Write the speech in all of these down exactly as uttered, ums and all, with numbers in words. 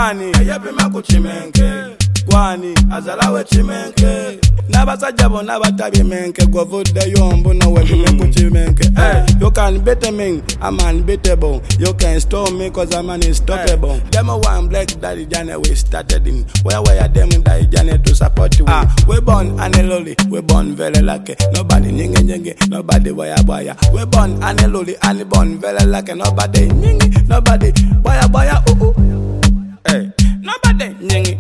Gwani ayepima ku chimenke Gwani azalawe chimenke Nabasajja bonna batabye menke govudde yombo nawe pime ku chimenke hey, you can beat me, I'm unbeatable. You can stop me cause I'm unstoppable hey. Them a one black daddy journey we started in Where were them daddy journey to support you ah. We born aneloli, we born very lucky Nobody nyingi nyingi, nobody boya boya We born aneloli, and born very lucky Nobody nyingi, nobody boya boya ooh ooh hey. Nobody nyingi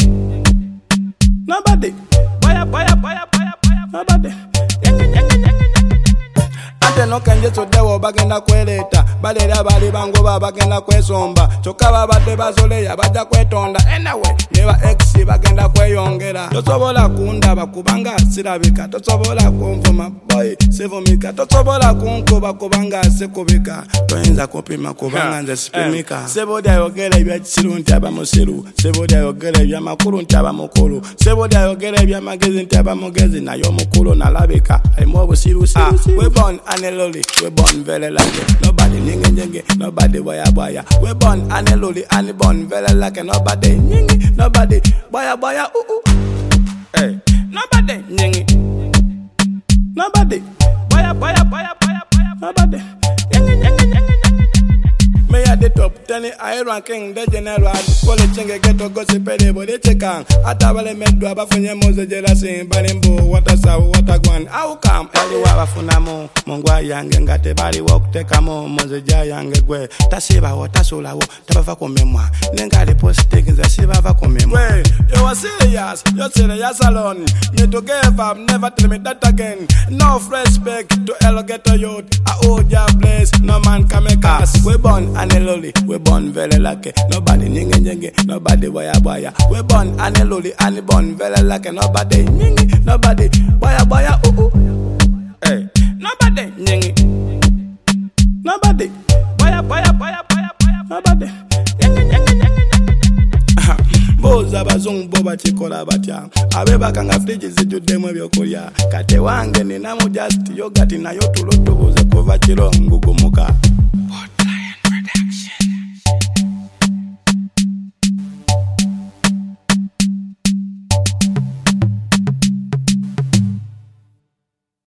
Nobody boya boya boya boya boya Nobody nyingi nyingi nyingi Ate no kanje sodewo bagenda kweleta Balera bali bango bagenda kwesomba Choka babadde bazoleya bajja kwetonda Anyway, neba ex bagenda kweyongera Tosobola kundaba kubanga sirabika Tosobola kunvuma boy sivumika Tosobola kunkuba kubanga sikubika Toyinza kupima kubanga nze sipimika Sebodi ayogera ebya kisiru nti aba musiru Sebodi ayogera ebya makulu nti aba mukulu Sebodi ayogera ebya magezi nti aba mugezi Nayo mukulu nalabika alimu obusiru siru siru We born aneloli, we born very lucky Nobody nyingi nyingi, nobody boya boya We born aneloli, and born very lucky Nobody nyingi, nobody boya boya ooh ooh hey. Nobody nyingi Nobody boya boya boya boya boya Nobody nyingi nyingi nyingi nyingi Me at the top, ten I ranking the general Kole chenge geto gossip bo de chekan Atabale medwa bafunye moze jealousy Balimbo wata sa wata gwan How come Eliwa bafuna mo Mongwa yange ngate bali wok teka mo Moze ja yange gwe Tasiba wo tasola wo Tabava komemwa Nenga de post taking the siba va komemwa Well, you are serious You're serious alone Me to give up Never tell me that again No respect to alligator youth I owe your place No man can make us We born aneloli We born very lucky Nobody nyingi nyingi Nobody boya boya We born aneloli And born very lucky Nobody nyingi Nobody boya boya ooh ooh hey. Nobody nyingi Nobody boya boya boya boya boya Nobody nyingi nyingi nyingi Boza bazungu boba chikola batya Abeba kanga friji zijudemu ebyokulya Kate wange ninamu just yogati nayo tulotubuze kuva chiro ngugumuka